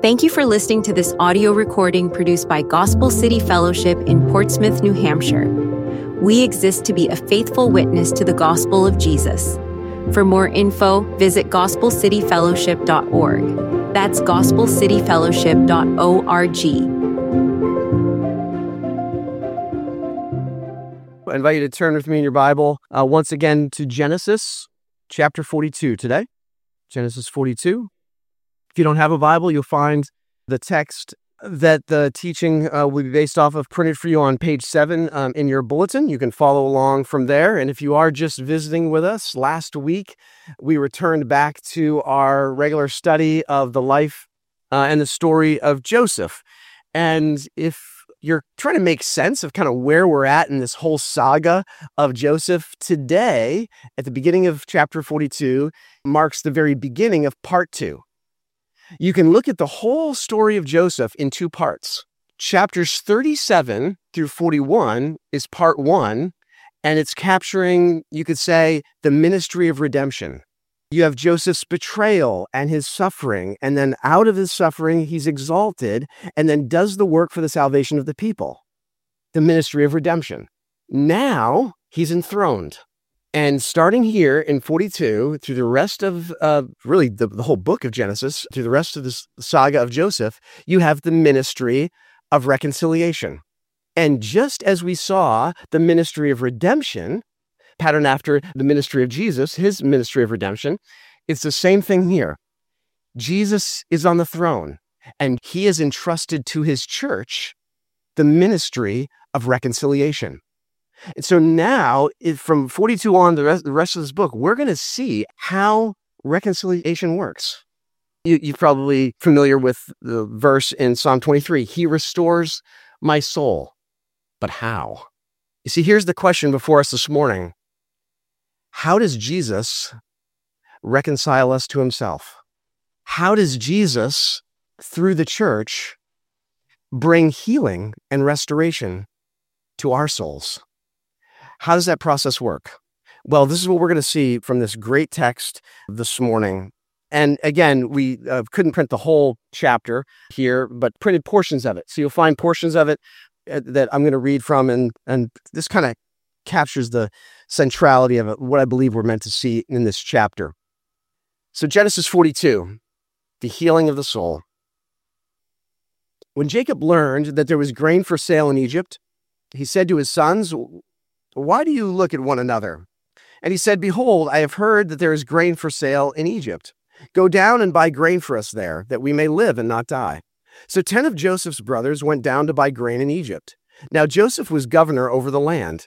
Thank you for listening to this audio recording produced by Gospel City Fellowship in Portsmouth, New Hampshire. We exist to be a faithful witness to the gospel of Jesus. For more info, visit gospelcityfellowship.org. That's gospelcityfellowship.org. I invite you to turn with me in your Bible once again to Genesis chapter 42 today. Genesis 42. If you don't have a Bible, you'll find the text that the teaching will be based off of printed for you on page 7 in your bulletin. You can follow along from there. And if you are just visiting with us, last week we returned back to our regular study of the life and the story of Joseph. And if you're trying to make sense of kind of where we're at in this whole saga of Joseph, today, at the beginning of chapter 42, marks the very beginning of part 2. You can look at the whole story of Joseph in 2 parts. Chapters 37 through 41 is part 1, and it's capturing, you could say, the ministry of redemption. You have Joseph's betrayal and his suffering, and then out of his suffering, he's exalted, and then does the work for the salvation of the people, the ministry of redemption. Now, he's enthroned. And starting here in 42, through the rest of, really the whole book of Genesis, through the rest of this saga of Joseph, you have the ministry of reconciliation. And just as we saw the ministry of redemption, pattern after the ministry of Jesus, his ministry of redemption, it's the same thing here. Jesus is on the throne, and he has entrusted to his church the ministry of reconciliation. And so now, from 42 on, the rest of this book, we're going to see how reconciliation works. You're probably familiar with the verse in Psalm 23, he restores my soul. But how? You see, here's the question before us this morning. How does Jesus reconcile us to himself? How does Jesus, through the church, bring healing and restoration to our souls? How does that process work? Well, this is what we're going to see from this great text this morning. And again, we couldn't print the whole chapter here, but printed portions of it. So you'll find portions of it that I'm going to read from, and this kind of captures the centrality of it, what I believe we're meant to see in this chapter. So Genesis 42, the healing of the soul. When Jacob learned that there was grain for sale in Egypt, he said to his sons, "Why do you look at one another?" And he said, "Behold, I have heard that there is grain for sale in Egypt. Go down and buy grain for us there, that we may live and not die." So 10 of Joseph's brothers went down to buy grain in Egypt. Now Joseph was governor over the land.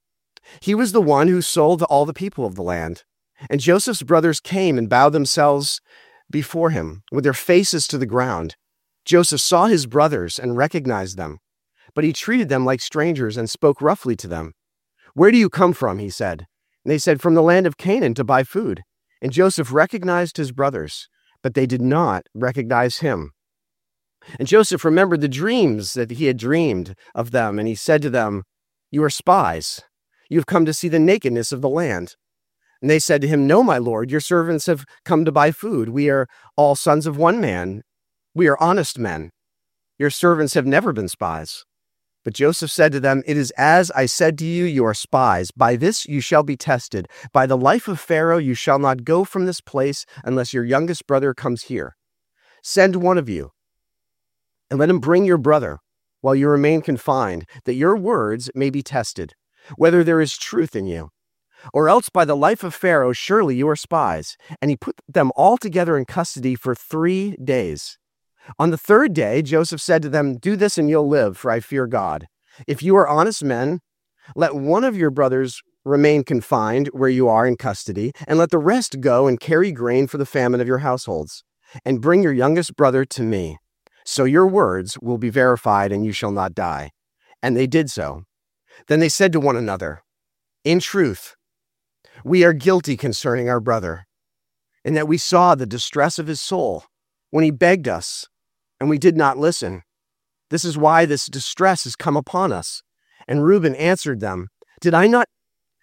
He was the one who sold to all the people of the land. And Joseph's brothers came and bowed themselves before him, with their faces to the ground. Joseph saw his brothers and recognized them, but he treated them like strangers and spoke roughly to them. "Where do you come from?" he said. And they said, "From the land of Canaan to buy food." And Joseph recognized his brothers, but they did not recognize him. And Joseph remembered the dreams that he had dreamed of them, and he said to them, "You are spies. You have come to see the nakedness of the land." And they said to him, "No, my lord, your servants have come to buy food. We are all sons of one man. We are honest men. Your servants have never been spies." But Joseph said to them, "It is as I said to you, you are spies. By this you shall be tested. By the life of Pharaoh you shall not go from this place unless your youngest brother comes here. Send one of you, and let him bring your brother while you remain confined, that your words may be tested, whether there is truth in you. Or else by the life of Pharaoh surely you are spies." And he put them all together in custody for 3 days. On the 3rd day, Joseph said to them, "Do this and you'll live, for I fear God. If you are honest men, let one of your brothers remain confined where you are in custody, and let the rest go and carry grain for the famine of your households. And bring your youngest brother to me. So your words will be verified and you shall not die." And they did so. Then they said to one another, "In truth, we are guilty concerning our brother, in that we saw the distress of his soul when he begged us, and we did not listen. This is why this distress has come upon us." And Reuben answered them, Did I not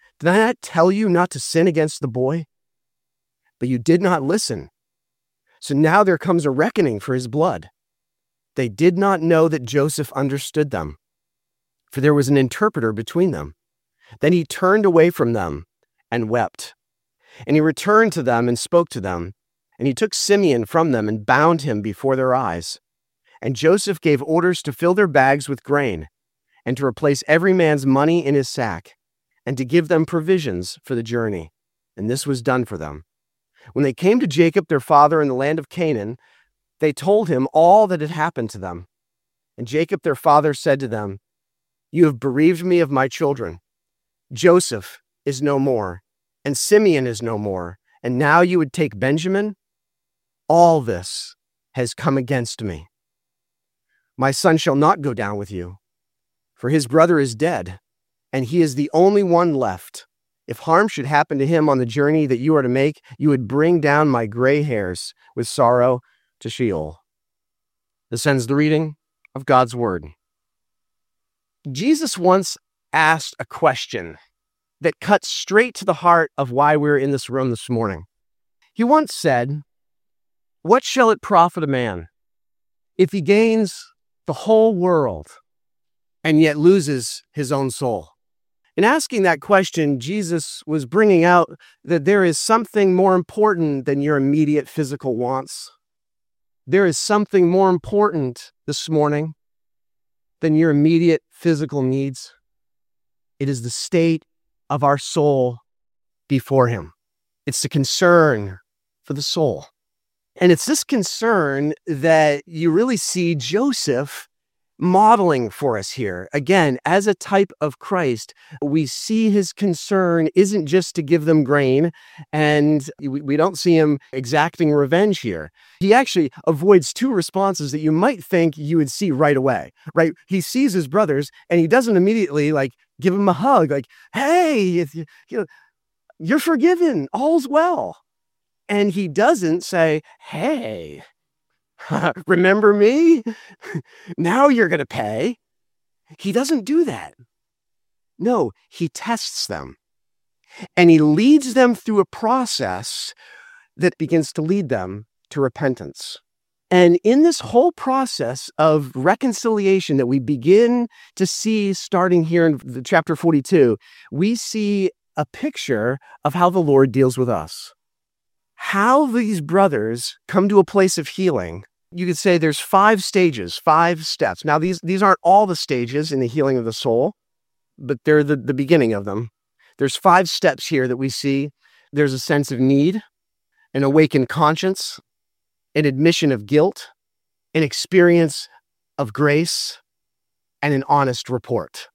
tell you not to sin against the boy? But you did not listen. So now there comes a reckoning for his blood. they did not know that Joseph understood them, for there was an interpreter between them. Then he turned away from them and wept. And he returned to them and spoke to them. And he took Simeon from them and bound him before their eyes. And Joseph gave orders to fill their bags with grain, and to replace every man's money in his sack, and to give them provisions for the journey. And this was done for them. When they came to Jacob their father in the land of Canaan, they told him all that had happened to them. And Jacob their father said to them, "You have bereaved me of my children. Joseph is no more, and Simeon is no more, and now you would take Benjamin? All this has come against me. My son shall not go down with you, for his brother is dead, and he is the only one left. If harm should happen to him on the journey that you are to make, you would bring down my gray hairs with sorrow to Sheol." This ends the reading of God's word. Jesus once asked a question that cuts straight to the heart of why we're in this room this morning. He once said, "What shall it profit a man if he gains the whole world and yet loses his own soul?" In asking that question, Jesus was bringing out that there is something more important than your immediate physical wants. There is something more important this morning than your immediate physical needs. It is the state of our soul before him. It's the concern for the soul. And it's this concern that you really see Joseph modeling for us here. Again, as a type of Christ, we see his concern isn't just to give them grain, and we don't see him exacting revenge here. He actually avoids two responses that you might think you would see right away, right? He sees his brothers and he doesn't immediately give him a hug, "Hey, you're forgiven, all's well." And he doesn't say, "Hey, remember me? Now you're going to pay." He doesn't do that. No, he tests them. And he leads them through a process that begins to lead them to repentance. And in this whole process of reconciliation that we begin to see starting here in chapter 42, we see a picture of how the Lord deals with us. How these brothers come to a place of healing. You could say there's 5 stages, 5 steps. Now, these aren't all the stages in the healing of the soul, but they're the beginning of them. There's 5 steps here that we see. There's a sense of need, an awakened conscience, an admission of guilt, an experience of grace, and an honest report.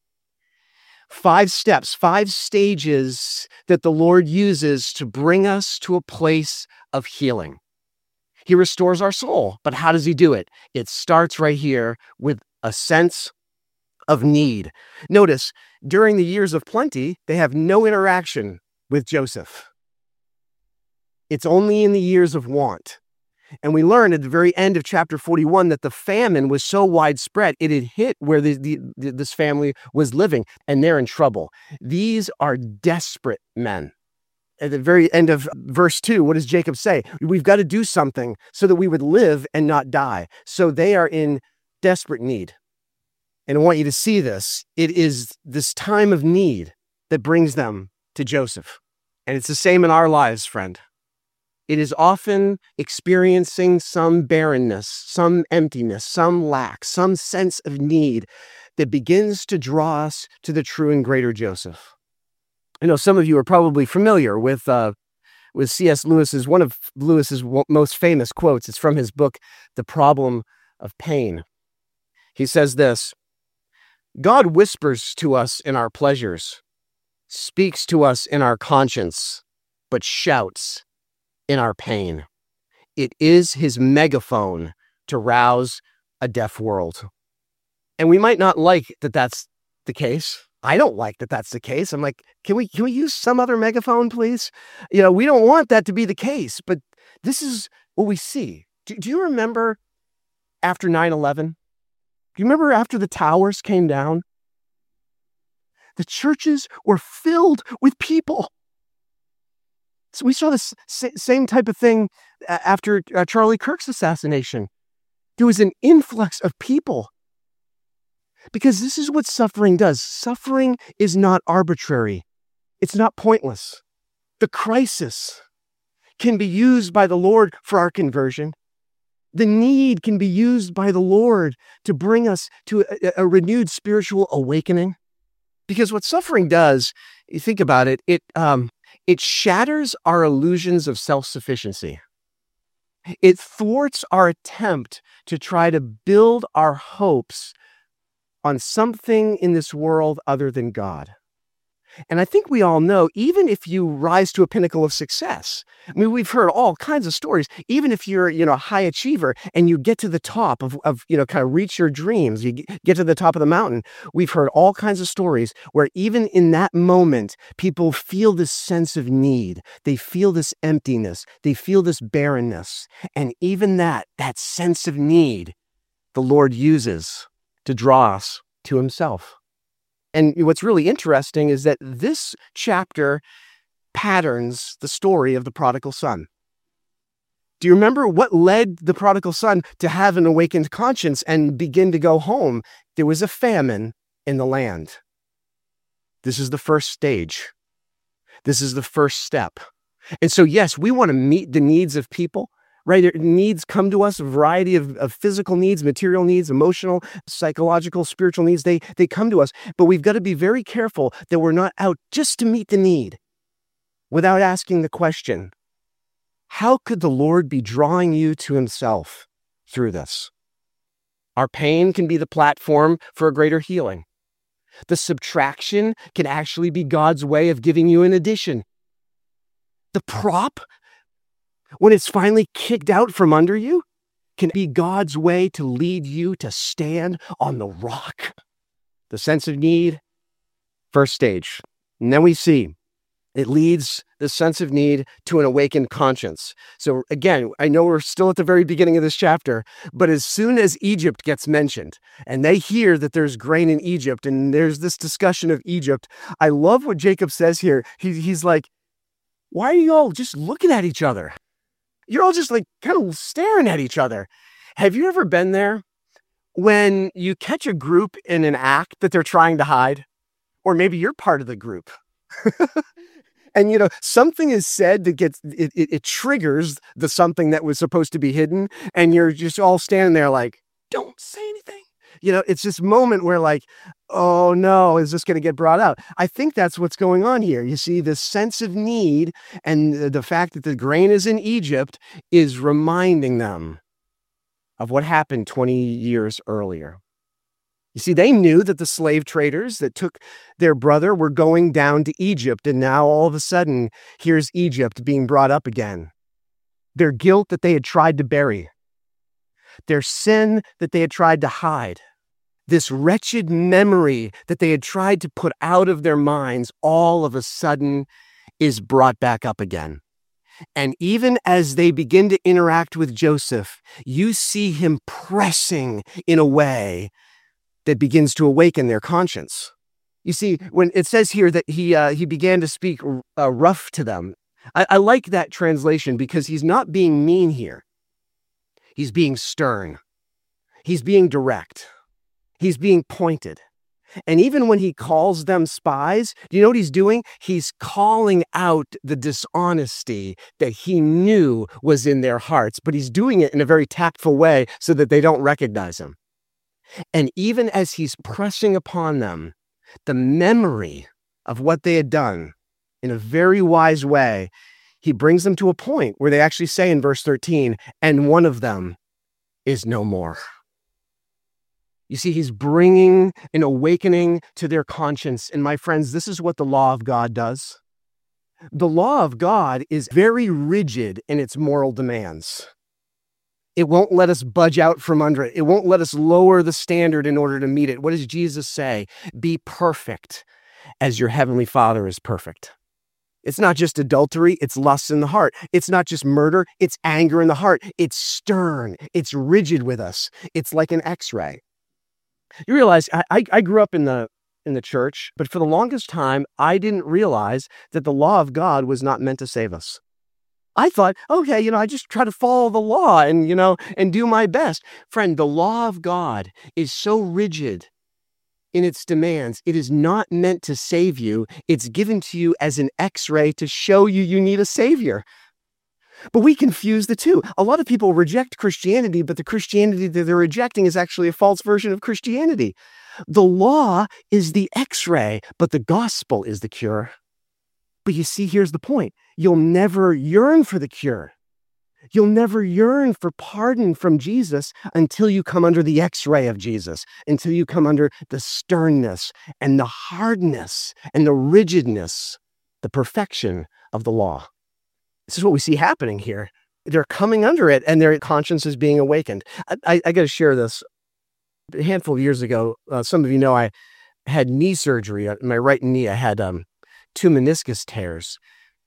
5 steps, 5 stages that the Lord uses to bring us to a place of healing. He restores our soul, but how does he do it? It starts right here with a sense of need. Notice, during the years of plenty, they have no interaction with Joseph. It's only in the years of want. And we learn at the very end of chapter 41 that the famine was so widespread, it had hit where this family was living, and they're in trouble. These are desperate men. At the very end of verse 2, what does Jacob say? We've got to do something so that we would live and not die. So they are in desperate need. And I want you to see this. It is this time of need that brings them to Joseph. And it's the same in our lives, friend. It is often experiencing some barrenness, some emptiness, some lack, some sense of need that begins to draw us to the true and greater Joseph. I know some of you are probably familiar with C.S. Lewis's, one of Lewis's most famous quotes. It's from his book, The Problem of Pain. He says this, "God whispers to us in our pleasures, speaks to us in our conscience, but shouts in our pain. It is his megaphone to rouse a deaf world." And we might not like that that's the case. I don't like that that's the case. I'm like, can we use some other megaphone, please? We don't want that to be the case, but this is what we see. Do you remember after 9/11? Do you remember after the towers came down? The churches were filled with people. So we saw this same type of thing after Charlie Kirk's assassination. There was an influx of people. Because this is what suffering does. Suffering is not arbitrary. It's not pointless. The crisis can be used by the Lord for our conversion. The need can be used by the Lord to bring us to a renewed spiritual awakening. Because what suffering does, you think about it, it shatters our illusions of self-sufficiency. It thwarts our attempt to try to build our hopes on something in this world other than God. And I think we all know, even if you rise to a pinnacle of success, I mean, we've heard all kinds of stories, even if you're, a high achiever and you get to the top of kind of reach your dreams, you get to the top of the mountain, we've heard all kinds of stories where even in that moment, people feel this sense of need. They feel this emptiness. They feel this barrenness. And even that sense of need, the Lord uses to draw us to himself. And what's really interesting is that this chapter patterns the story of the prodigal son. Do you remember what led the prodigal son to have an awakened conscience and begin to go home? There was a famine in the land. This is the first stage. This is the first step. And so, yes, we want to meet the needs of people. Right? Their needs come to us, a variety of physical needs, material needs, emotional, psychological, spiritual needs. They come to us, but we've got to be very careful that we're not out just to meet the need without asking the question, how could the Lord be drawing you to himself through this? Our pain can be the platform for a greater healing. The subtraction can actually be God's way of giving you an addition. The prop, when it's finally kicked out from under you, can be God's way to lead you to stand on the rock. The sense of need, first stage. And then we see it leads the sense of need to an awakened conscience. So again, I know we're still at the very beginning of this chapter, but as soon as Egypt gets mentioned and they hear that there's grain in Egypt and there's this discussion of Egypt, I love what Jacob says here. He's like, why are you all just looking at each other? You're all just like kind of staring at each other. Have you ever been there when you catch a group in an act that they're trying to hide? Or maybe you're part of the group. And, something is said that it triggers the something that was supposed to be hidden. And you're just all standing there like, don't say anything. It's this moment where like, oh no, is this going to get brought out? I think that's what's going on here. You see, this sense of need and the fact that the grain is in Egypt is reminding them of what happened 20 years earlier. You see, they knew that the slave traders that took their brother were going down to Egypt, and now all of a sudden, here's Egypt being brought up again. Their guilt that they had tried to bury, their sin that they had tried to hide, this wretched memory that they had tried to put out of their minds, all of a sudden is brought back up again. And even as they begin to interact with Joseph, you see him pressing in a way that begins to awaken their conscience. You see, when it says here that he began to speak rough to them, I like that translation because he's not being mean here. He's being stern. He's being direct. He's being pointed. And even when he calls them spies, do you know what he's doing? He's calling out the dishonesty that he knew was in their hearts, but he's doing it in a very tactful way so that they don't recognize him. And even as he's pressing upon them the memory of what they had done in a very wise way, he brings them to a point where they actually say in verse 13, and one of them is no more. You see, he's bringing an awakening to their conscience. And my friends, this is what the law of God does. The law of God is very rigid in its moral demands. It won't let us budge out from under it. It won't let us lower the standard in order to meet it. What does Jesus say? Be perfect as your heavenly Father is perfect. It's not just adultery, it's lust in the heart. It's not just murder, it's anger in the heart. It's stern, it's rigid with us. It's like an X-ray. You realize, I grew up in the church, but for the longest time, I didn't realize that the law of God was not meant to save us. I thought, okay, I just try to follow the law and do my best. Friend, the law of God is so rigid in its demands. It is not meant to save you. It's given to you as an X-ray to show you need a savior. But we confuse the two. A lot of people reject Christianity, but the Christianity that they're rejecting is actually a false version of Christianity. The law is the X-ray, but the gospel is the cure. But you see, here's the point. You'll never yearn for the cure. You'll never yearn for pardon from Jesus until you come under the X-ray of Jesus, until you come under the sternness and the hardness and the rigidness, the perfection of the law. This is what we see happening here. They're coming under it, and their conscience is being awakened. I got to share this. A handful of years ago, some of you know I had knee surgery on my right knee. I had 2 meniscus tears.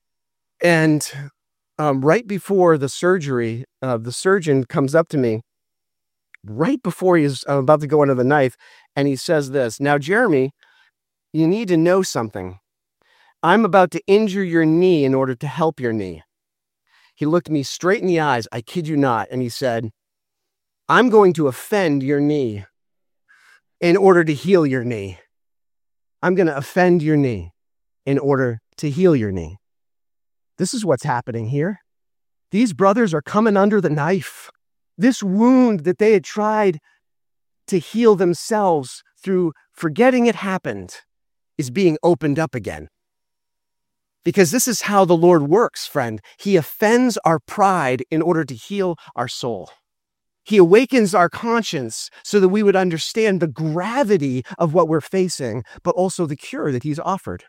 And right before the surgery, the surgeon comes up to me right before he's about to go under the knife, and he says this, "Now, Jeremy, you need to know something. I'm about to injure your knee in order to help your knee." He looked me straight in the eyes, I kid you not, and he said, "I'm going to offend your knee in order to heal your knee. I'm going to offend your knee in order to heal your knee." This is what's happening here. These brothers are coming under the knife. This wound that they had tried to heal themselves through forgetting it happened is being opened up again. Because this is how the Lord works, friend. He offends our pride in order to heal our soul. He awakens our conscience so that we would understand the gravity of what we're facing, but also the cure that he's offered.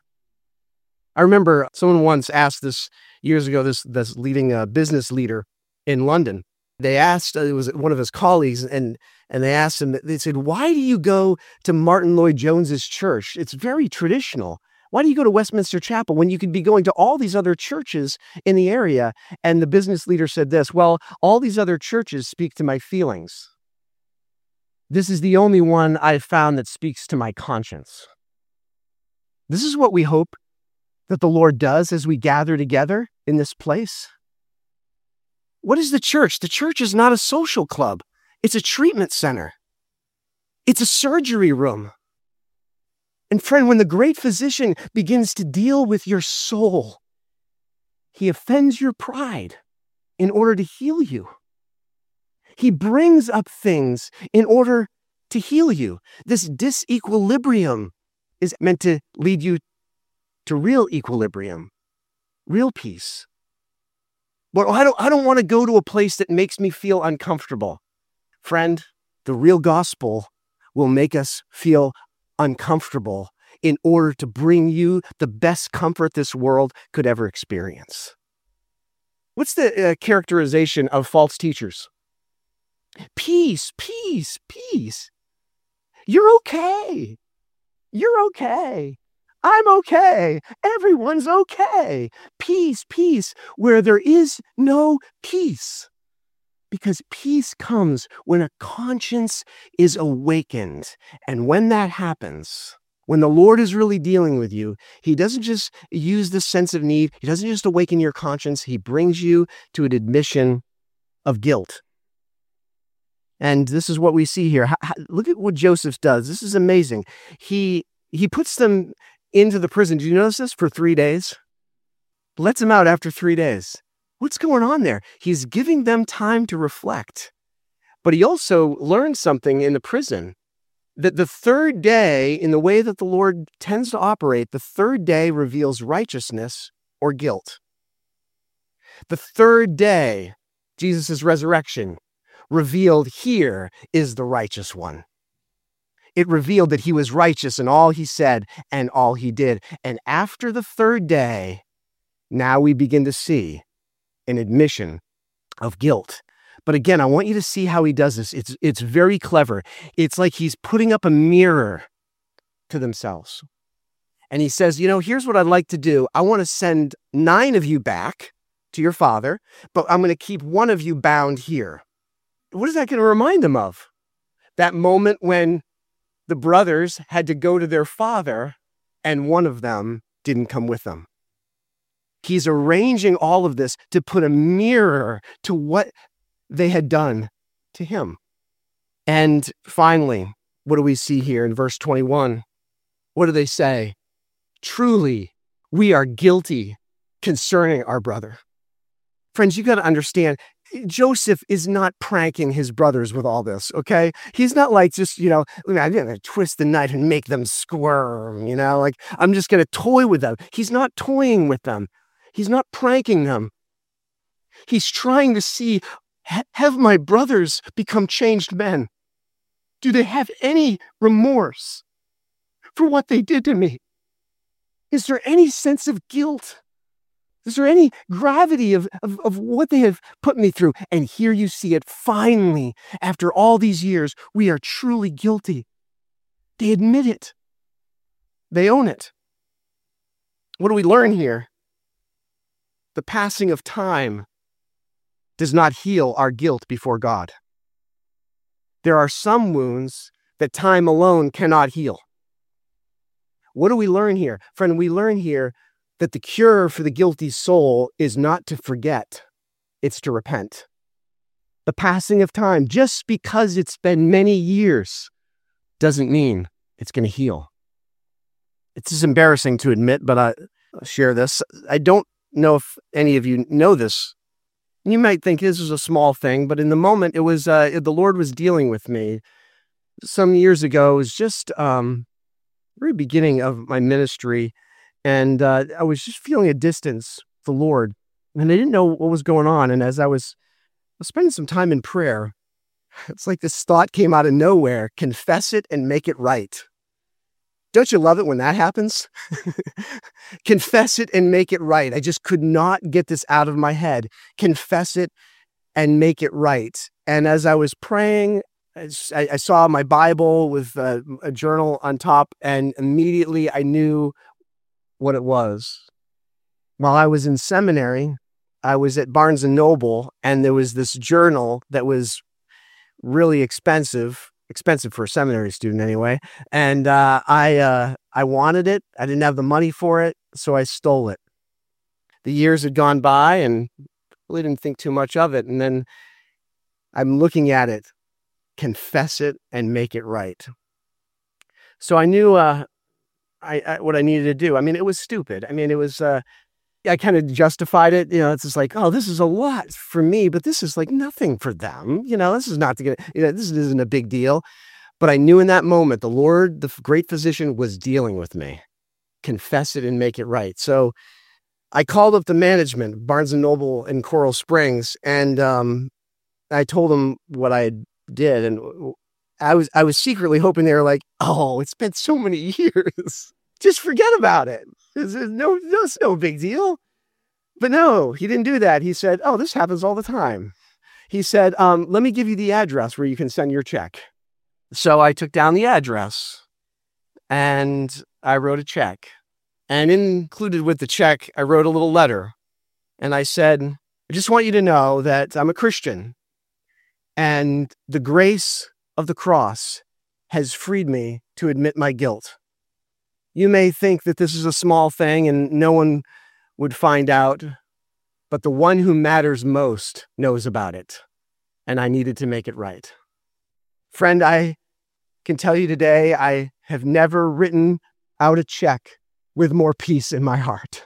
I remember someone once asked this years ago, this leading business leader in London. They asked, it was one of his colleagues, and they asked him, they said, "Why do you go to Martin Lloyd-Jones's church? It's very traditional. Why do you go to Westminster Chapel when you could be going to all these other churches in the area?" And the business leader said this, "Well, all these other churches speak to my feelings. This is the only one I've found that speaks to my conscience." This is what we hope that the Lord does as we gather together in this place. What is the church? The church is not a social club. It's a treatment center. It's a surgery room. And friend, when the great physician begins to deal with your soul, he offends your pride in order to heal you. He brings up things in order to heal you. This disequilibrium is meant to lead you to real equilibrium, real peace. But I don't want to go to a place that makes me feel uncomfortable. Friend, the real gospel will make us feel uncomfortable in order to bring you the best comfort this world could ever experience. What's the characterization of false teachers? Peace, peace, peace. You're okay. You're okay. I'm okay. Everyone's okay. Peace, peace, where there is no peace. Because peace comes when a conscience is awakened. And when that happens, when the Lord is really dealing with you, he doesn't just use the sense of need. He doesn't just awaken your conscience. He brings you to an admission of guilt. And this is what we see here. Look at what Joseph does. This is amazing. He puts them into the prison. Do you notice this? For 3 days. Lets them out after 3 days. What's going on there? He's giving them time to reflect. But he also learned something in the prison, that the third day, in the way that the Lord tends to operate, the third day reveals righteousness or guilt. The third day, Jesus' resurrection, revealed here is the righteous one. It revealed that he was righteous in all he said and all he did. And after the third day, now we begin to see an admission of guilt. But again, I want you to see how he does this. It's very clever. It's like he's putting up a mirror to themselves. And he says, here's what I'd like to do. I want to send 9 of you back to your father, but I'm going to keep 1 of you bound here. What is that going to remind them of? That moment when the brothers had to go to their father and one of them didn't come with them. He's arranging all of this to put a mirror to what they had done to him. And finally, what do we see here in verse 21? What do they say? Truly, we are guilty concerning our brother. Friends, you got to understand, Joseph is not pranking his brothers with all this, okay? He's not like just, I'm going to twist the knife and make them squirm, like I'm just going to toy with them. He's not toying with them. He's not pranking them. He's trying to see, have my brothers become changed men? Do they have any remorse for what they did to me? Is there any sense of guilt? Is there any gravity of what they have put me through? And here you see it finally, after all these years, we are truly guilty. They admit it. They own it. What do we learn here? The passing of time does not heal our guilt before God. There are some wounds that time alone cannot heal. What do we learn here? Friend, we learn here that the cure for the guilty soul is not to forget, it's to repent. The passing of time, just because it's been many years, doesn't mean it's going to heal. It's just embarrassing to admit, but I'll share this. I don't know if any of you know this. You might think this is a small thing, but in the moment, it was the Lord was dealing with me. Some years ago, it was just very beginning of my ministry, and I was just feeling a distance with the Lord, and I didn't know what was going on. And as I was spending some time in prayer, it's like this thought came out of nowhere: confess it and make it right. Don't you love it when that happens? Confess it and make it right. I just could not get this out of my head. Confess it and make it right. And as I was praying, I saw my Bible with a journal on top, and immediately I knew what it was. While I was in seminary, I was at Barnes & Noble, and there was this journal that was really expensive for a seminary student anyway. And I wanted it. I didn't have the money for it, so I stole it. The years had gone by, and really didn't think too much of it. And then I'm looking at it. Confess it and make it right. So I knew what I needed to do. I mean, it was stupid. I mean, it was, I kind of justified it. It's just like, oh, this is a lot for me, but this is like nothing for them. This is not to get, this isn't a big deal. But I knew in that moment, the Lord, the great physician, was dealing with me. Confess it and make it right. So I called up the management, Barnes & Noble in Coral Springs, and I told them what I did. And I was secretly hoping they were like, oh, it's been so many years. Just forget about it. It's no big deal. But no, he didn't do that. He said, oh, this happens all the time. He said, let me give you the address where you can send your check. So I took down the address and I wrote a check. And included with the check, I wrote a little letter. And I said, I just want you to know that I'm a Christian, and the grace of the cross has freed me to admit my guilt. You may think that this is a small thing and no one would find out, but the one who matters most knows about it, and I needed to make it right. Friend, I can tell you today, I have never written out a check with more peace in my heart.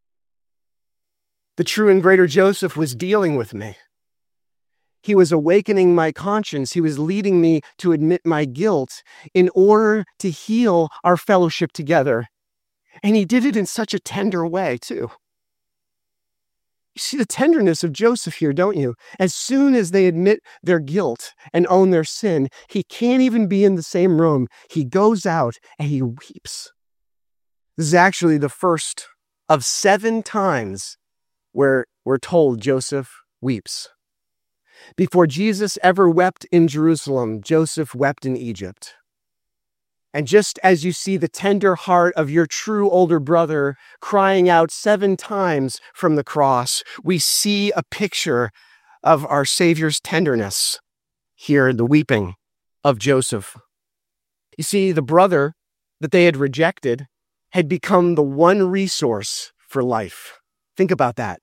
The true and greater Joseph was dealing with me. He was awakening my conscience. He was leading me to admit my guilt in order to heal our fellowship together. And he did it in such a tender way, too. You see the tenderness of Joseph here, don't you? As soon as they admit their guilt and own their sin, he can't even be in the same room. He goes out and he weeps. This is actually the first of 7 times where we're told Joseph weeps. Before Jesus ever wept in Jerusalem, Joseph wept in Egypt. And just as you see the tender heart of your true older brother crying out 7 times from the cross, we see a picture of our Savior's tenderness here in the weeping of Joseph. You see, the brother that they had rejected had become the one resource for life. Think about that.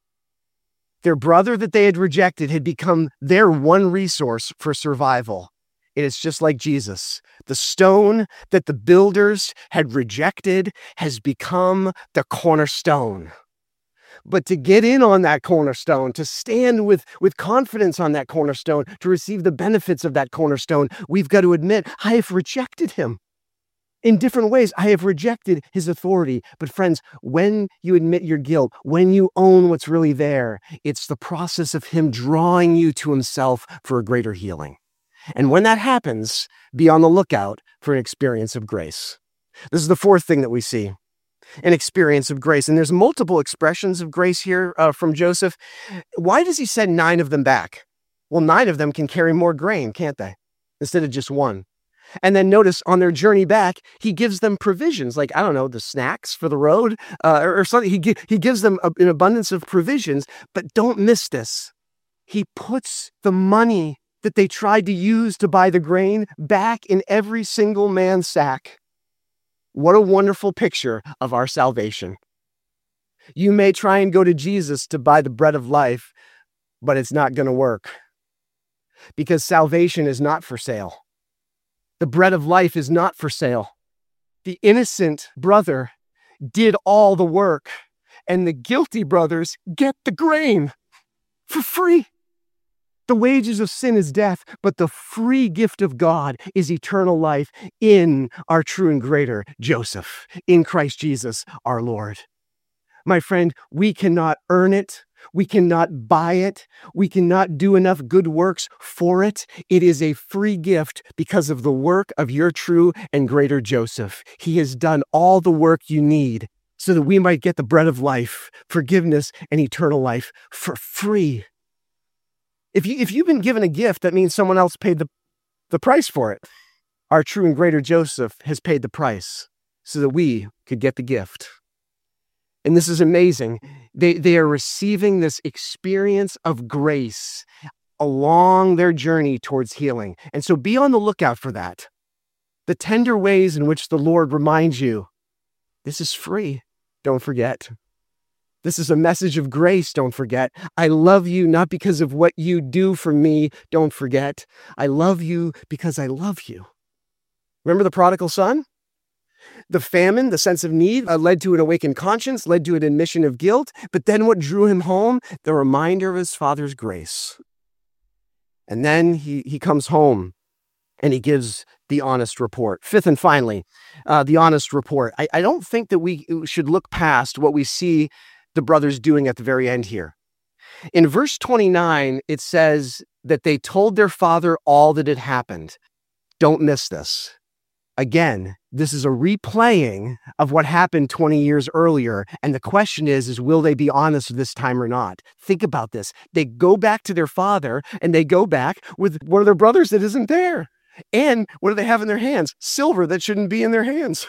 Their brother that they had rejected had become their one resource for survival. It is just like Jesus. The stone that the builders had rejected has become the cornerstone. But to get in on that cornerstone, to stand with confidence on that cornerstone, to receive the benefits of that cornerstone, we've got to admit, I have rejected him. In different ways, I have rejected his authority. But friends, when you admit your guilt, when you own what's really there, it's the process of him drawing you to himself for a greater healing. And when that happens, be on the lookout for an experience of grace. This is the fourth thing that we see, an experience of grace. And there's multiple expressions of grace here from Joseph. Why does he send 9 of them back? Well, 9 of them can carry more grain, can't they? Instead of just 1. And then notice on their journey back, he gives them provisions, like, I don't know, the snacks for the road or something. He gives them an abundance of provisions, but don't miss this. He puts the money that they tried to use to buy the grain back in every single man's sack. What a wonderful picture of our salvation. You may try and go to Jesus to buy the bread of life, but it's not going to work because salvation is not for sale. The bread of life is not for sale. The innocent brother did all the work, and the guilty brothers get the grain for free. The wages of sin is death, but the free gift of God is eternal life in our true and greater Joseph, in Christ Jesus our Lord. My friend, we cannot earn it. We cannot buy it. We cannot do enough good works for it. It is a free gift because of the work of your true and greater Joseph. He has done all the work you need so that we might get the bread of life, forgiveness, and eternal life for free. If you've been given a gift, that means someone else paid the price for it. Our true and greater Joseph has paid the price so that we could get the gift. And this is amazing. They are receiving this experience of grace along their journey towards healing. And so be on the lookout for that. The tender ways in which the Lord reminds you, this is free. Don't forget. This is a message of grace. Don't forget. I love you not because of what you do for me. Don't forget. I love you because I love you. Remember the prodigal son? The famine, the sense of need, led to an awakened conscience, led to an admission of guilt. But then what drew him home? The reminder of his father's grace. And then he comes home and he gives the honest report. Fifth and finally, the honest report. I don't think that we should look past what we see the brothers doing at the very end here. In verse 29, it says that they told their father all that had happened. Don't miss this. Again, this is a replaying of what happened 20 years earlier. And the question is will they be honest this time or not? Think about this. They go back to their father and they go back with one of their brothers that isn't there. And what do they have in their hands? Silver that shouldn't be in their hands.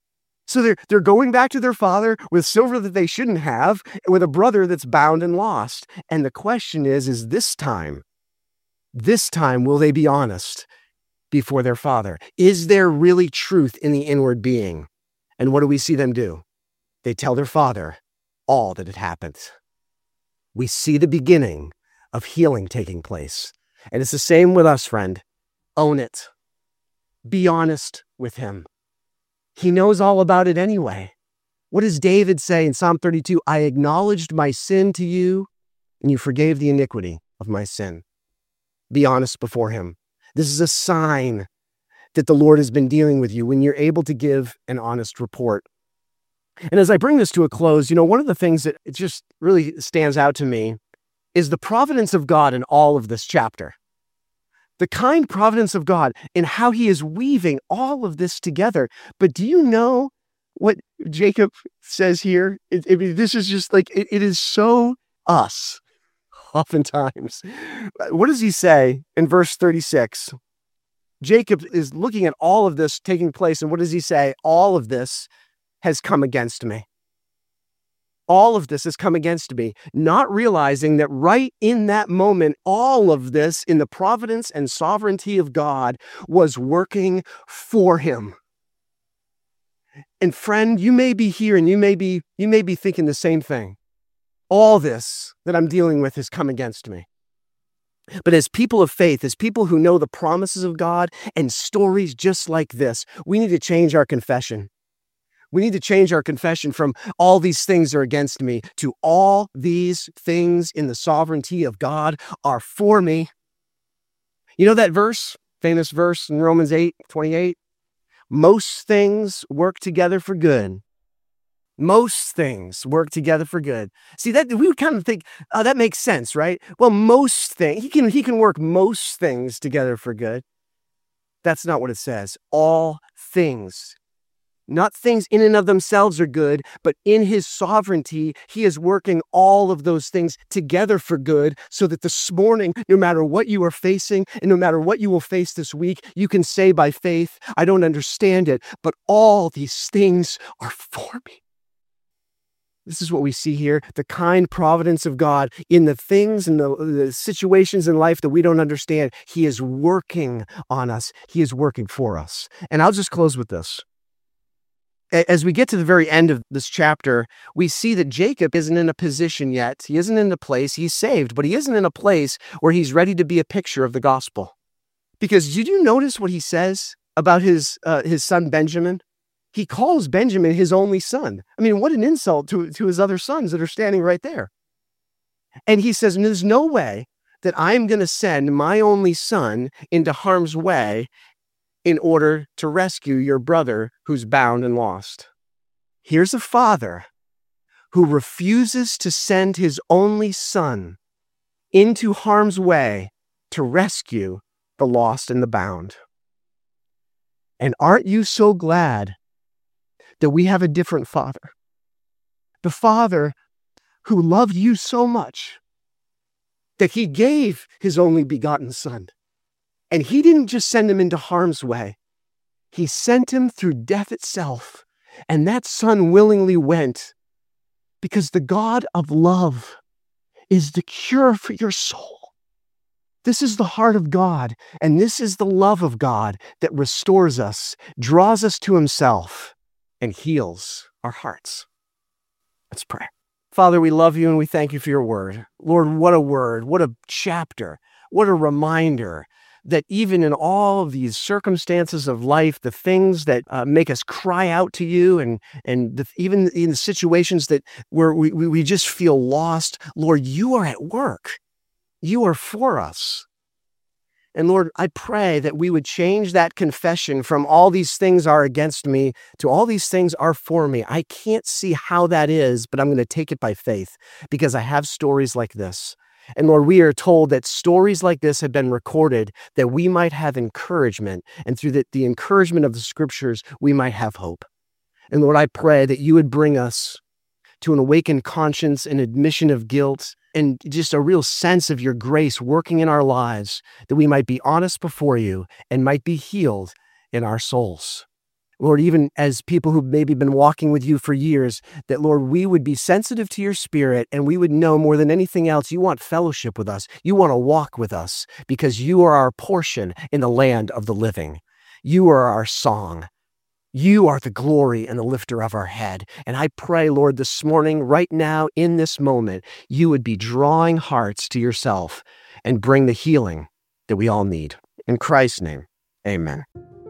So they're going back to their father with silver that they shouldn't have, with a brother that's bound and lost. And the question is this time will they be honest before their father? Is there really truth in the inward being? And what do we see them do? They tell their father all that had happened. We see the beginning of healing taking place. And it's the same with us, friend. Own it. Be honest with him. He knows all about it anyway. What does David say in Psalm 32? I acknowledged my sin to you, and you forgave the iniquity of my sin. Be honest before him. This is a sign that the Lord has been dealing with you when you're able to give an honest report. And as I bring this to a close, one of the things that it just really stands out to me is the providence of God in all of this chapter. The kind providence of God in how he is weaving all of this together. But do you know what Jacob says here? This is just like, it is so us, oftentimes. What does he say in verse 36? Jacob is looking at all of this taking place, and what does he say? All of this has come against me. All of this has come against me, not realizing that right in that moment, all of this in the providence and sovereignty of God was working for him. And friend, you may be here and you may be thinking the same thing. all this that I'm dealing with has come against me. But as people of faith, as people who know the promises of God and stories just like this, we need to change our confession. We need to change our confession from all these things are against me to all these things in the sovereignty of God are for me. You know that verse, famous verse in Romans 8:28? Most things work together for good. Most things work together for good. See, that we would kind of think, oh, that makes sense, right? Well, most things, he can work most things together for good. That's not what it says. All things. Not things in and of themselves are good, but in his sovereignty, he is working all of those things together for good so that this morning, no matter what you are facing and no matter what you will face this week, you can say by faith, I don't understand it, but all these things are for me. This is what we see here, the kind providence of God in the things and the situations in life that we don't understand. He is working on us. He is working for us. And I'll just close with this. As we get to the very end of this chapter, we see that Jacob isn't in a position yet. He isn't in a place, he's saved, but he isn't in a place where he's ready to be a picture of the gospel. Because did you notice what he says about his son Benjamin? He calls Benjamin his only son. I mean, what an insult to his other sons that are standing right there. And he says, there's no way that I'm going to send my only son into harm's way in order to rescue your brother who's bound and lost. Here's a father who refuses to send his only son into harm's way to rescue the lost and the bound. And aren't you so glad that we have a different Father? The Father who loved you so much that he gave his only begotten Son. And he didn't just send him into harm's way. He sent him through death itself. And that Son willingly went because the God of love is the cure for your soul. This is the heart of God, and this is the love of God that restores us, draws us to himself, and heals our hearts. Let's pray. Father, we love you and we thank you for your word. Lord, what a chapter, what a reminder that even in all of these circumstances of life, the things that make us cry out to you and even in the situations that where we just feel lost, Lord, you are at work. You are for us. And Lord, I pray that we would change that confession from all these things are against me to all these things are for me. I can't see how that is, but I'm going to take it by faith because I have stories like this. And Lord, we are told that stories like this have been recorded that we might have encouragement. And through the encouragement of the scriptures, we might have hope. And Lord, I pray that you would bring us to an awakened conscience, an admission of guilt, and just a real sense of your grace working in our lives, that we might be honest before you and might be healed in our souls. Lord, even as people who've maybe been walking with you for years, that, Lord, we would be sensitive to your spirit and we would know more than anything else, you want fellowship with us. You want to walk with us because you are our portion in the land of the living. You are our song. You are the glory and the lifter of our head. And I pray, Lord, this morning, right now, in this moment, you would be drawing hearts to yourself and bring the healing that we all need. In Christ's name, amen.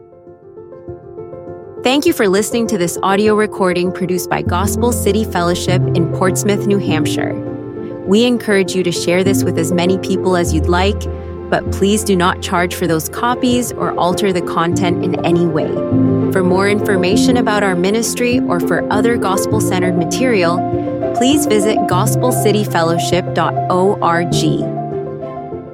Thank you for listening to this audio recording produced by Gospel City Fellowship in Portsmouth, New Hampshire. We encourage you to share this with as many people as you'd like, but please do not charge for those copies or alter the content in any way. For more information about our ministry or for other gospel-centered material, please visit gospelcityfellowship.org.